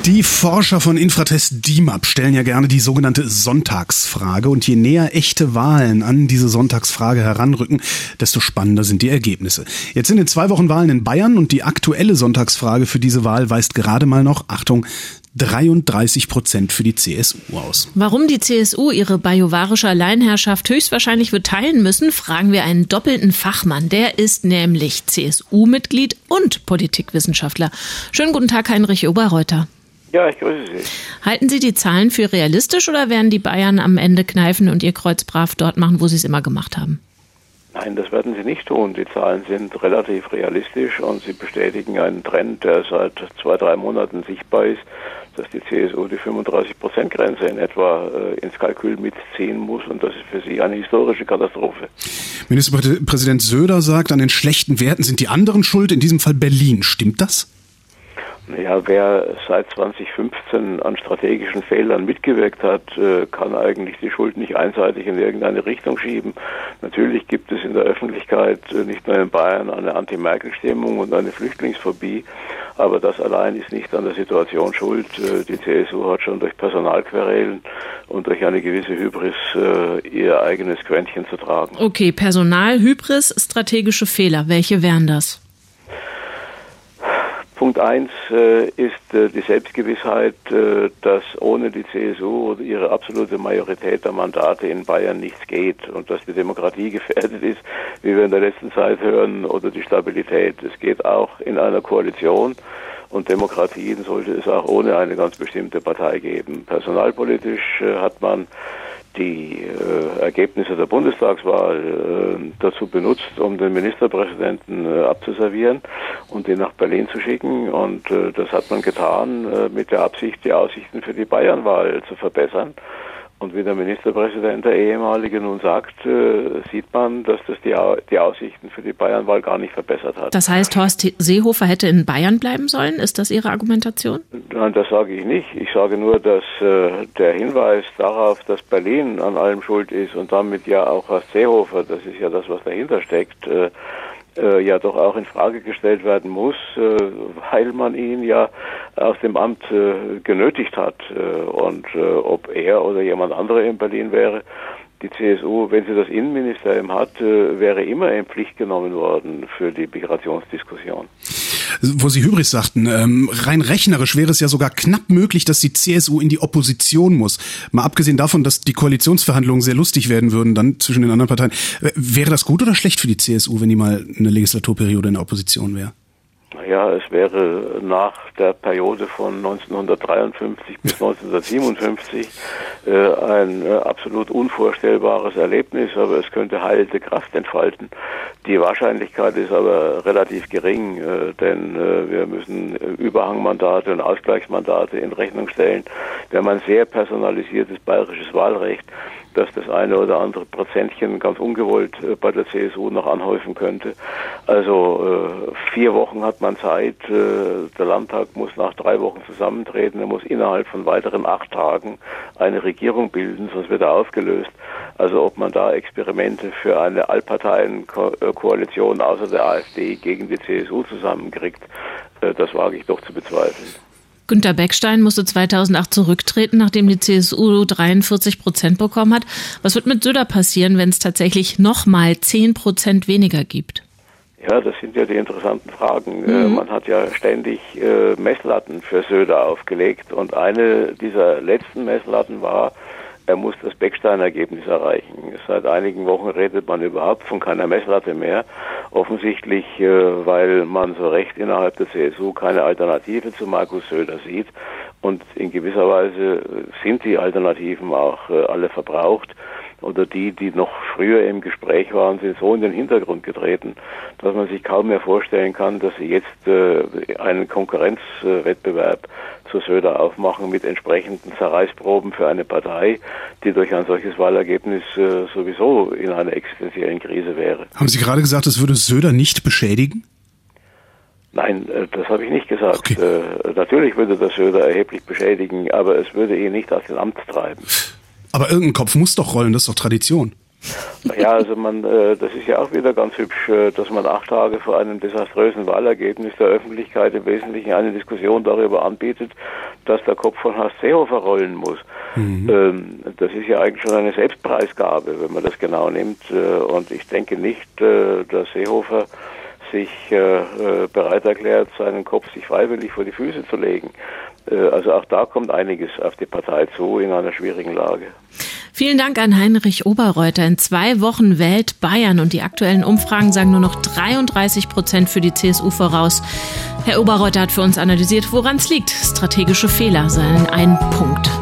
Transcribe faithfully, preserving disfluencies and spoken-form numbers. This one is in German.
Die Forscher von Infratest D I M A P stellen ja gerne die sogenannte Sonntagsfrage. Und je näher echte Wahlen an diese Sonntagsfrage heranrücken, desto spannender sind die Ergebnisse. Jetzt sind in zwei Wochen Wahlen in Bayern und die aktuelle Sonntagsfrage für diese Wahl weist gerade mal noch, Achtung, dreiunddreißig Prozent für die C S U aus. Warum die C S U ihre bajuwarische Alleinherrschaft höchstwahrscheinlich wird teilen müssen, fragen wir einen doppelten Fachmann. Der ist nämlich C S U-Mitglied und Politikwissenschaftler. Schönen guten Tag, Heinrich Oberreuter. Ja, ich grüße Sie. Halten Sie die Zahlen für realistisch oder werden die Bayern am Ende kneifen und ihr Kreuz brav dort machen, wo sie es immer gemacht haben? Nein, das werden sie nicht tun. Die Zahlen sind relativ realistisch und sie bestätigen einen Trend, der seit zwei, drei Monaten sichtbar ist, dass die C S U die fünfunddreißig Prozent Grenze in etwa äh, ins Kalkül mitziehen muss und das ist für sie eine historische Katastrophe. Ministerpräsident Söder sagt, an den schlechten Werten sind die anderen schuld, in diesem Fall Berlin. Stimmt das? Ja, wer seit zwanzig fünfzehn an strategischen Fehlern mitgewirkt hat, kann eigentlich die Schuld nicht einseitig in irgendeine Richtung schieben. Natürlich gibt es in der Öffentlichkeit, nicht nur in Bayern, eine Anti-Merkel-Stimmung und eine Flüchtlingsphobie, aber das allein ist nicht an der Situation schuld. Die C S U hat schon durch Personalquerelen und durch eine gewisse Hybris ihr eigenes Quäntchen zu tragen. Okay, Personal, Hybris, strategische Fehler. Welche wären das? Punkt eins äh, ist äh, die Selbstgewissheit, äh, dass ohne die C S U oder ihre absolute Majorität der Mandate in Bayern nichts geht und dass die Demokratie gefährdet ist, wie wir in der letzten Zeit hören, oder die Stabilität. Es geht auch in einer Koalition und Demokratien sollte es auch ohne eine ganz bestimmte Partei geben. Personalpolitisch äh, hat man die äh, Ergebnisse der Bundestagswahl äh, dazu benutzt, um den Ministerpräsidenten äh, abzuservieren und ihn nach Berlin zu schicken. Und äh, das hat man getan äh, mit der Absicht, die Aussichten für die Bayernwahl zu verbessern. Und wie der Ministerpräsident, der ehemalige, nun sagt, äh, sieht man, dass das die, die Aussichten für die Bayernwahl gar nicht verbessert hat. Das heißt, Horst Seehofer hätte in Bayern bleiben sollen? Ist das Ihre Argumentation? Nein, das sage ich nicht. Ich sage nur, dass äh, der Hinweis darauf, dass Berlin an allem schuld ist und damit ja auch Horst Seehofer, das ist ja das, was dahinter steckt, äh, Äh, ja doch auch in Frage gestellt werden muss, äh, weil man ihn ja aus dem Amt äh, genötigt hat. Äh, und äh, ob er oder jemand anderer in Berlin wäre, die C S U, wenn sie das Innenministerium hat, äh, wäre immer in Pflicht genommen worden für die Migrationsdiskussion. Wo Sie Hybris sagten, ähm, rein rechnerisch wäre es ja sogar knapp möglich, dass die C S U in die Opposition muss. Mal abgesehen davon, dass die Koalitionsverhandlungen sehr lustig werden würden dann zwischen den anderen Parteien. Wäre das gut oder schlecht für die C S U, wenn die mal eine Legislaturperiode in der Opposition wäre? Ja, es wäre nach der Periode von neunzehnhundertdreiundfünfzig bis neunzehnhundertsiebenundfünfzig äh, ein äh, absolut unvorstellbares Erlebnis, aber es könnte heilende Kraft entfalten. Die Wahrscheinlichkeit ist aber relativ gering, äh, denn äh, wir müssen Überhangmandate und Ausgleichsmandate in Rechnung stellen. Wir haben ein sehr personalisiertes bayerisches Wahlrecht, dass das eine oder andere Prozentchen ganz ungewollt äh, bei der C S U noch anhäufen könnte. Also äh, vier Wochen hat man Zeit. Äh, der Landtag muss nach drei Wochen zusammentreten. Er muss innerhalb von weiteren acht Tagen eine Regierung bilden, sonst wird er aufgelöst. Also ob man da Experimente für eine Allparteien-Koalition außer der AfD gegen die C S U zusammenkriegt, äh, das wage ich doch zu bezweifeln. Günter Beckstein musste zweitausendacht zurücktreten, nachdem die C S U dreiundvierzig Prozent bekommen hat. Was wird mit Söder passieren, wenn es tatsächlich nochmal zehn Prozent weniger gibt? Ja, das sind ja die interessanten Fragen. Mhm. Man hat ja ständig äh, Messlatten für Söder aufgelegt und eine dieser letzten Messlatten war, er muss das Beckstein-Ergebnis erreichen. Seit einigen Wochen redet man überhaupt von keiner Messlatte mehr. Offensichtlich, äh, weil man so recht innerhalb der C S U keine Alternative zu Markus Söder sieht. Und in gewisser Weise sind die Alternativen auch äh, alle verbraucht. Oder die, die noch früher im Gespräch waren, sind so in den Hintergrund getreten, dass man sich kaum mehr vorstellen kann, dass sie jetzt äh, einen Konkurrenzwettbewerb zu Söder aufmachen mit entsprechenden Zerreißproben für eine Partei, die durch ein solches Wahlergebnis äh, sowieso in einer existenziellen Krise wäre. Haben Sie gerade gesagt, es würde Söder nicht beschädigen? Nein, das habe ich nicht gesagt. Okay. Äh, natürlich würde das Söder erheblich beschädigen, aber es würde ihn nicht aus dem Amt treiben. Aber irgendein Kopf muss doch rollen, das ist doch Tradition. Ja, also man, äh, das ist ja auch wieder ganz hübsch, äh, dass man acht Tage vor einem desaströsen Wahlergebnis der Öffentlichkeit im Wesentlichen eine Diskussion darüber anbietet, dass der Kopf von Horst Seehofer rollen muss. Mhm. Ähm, das ist ja eigentlich schon eine Selbstpreisgabe, wenn man das genau nimmt. Äh, und ich denke nicht, äh, dass Seehofer sich äh, bereit erklärt, seinen Kopf sich freiwillig vor die Füße zu legen. Äh, also auch da kommt einiges auf die Partei zu in einer schwierigen Lage. Vielen Dank an Heinrich Oberreuter. In zwei Wochen wählt Bayern und die aktuellen Umfragen sagen nur noch dreiunddreißig Prozent für die C S U voraus. Herr Oberreuter hat für uns analysiert, woran es liegt. Strategische Fehler seien ein Punkt.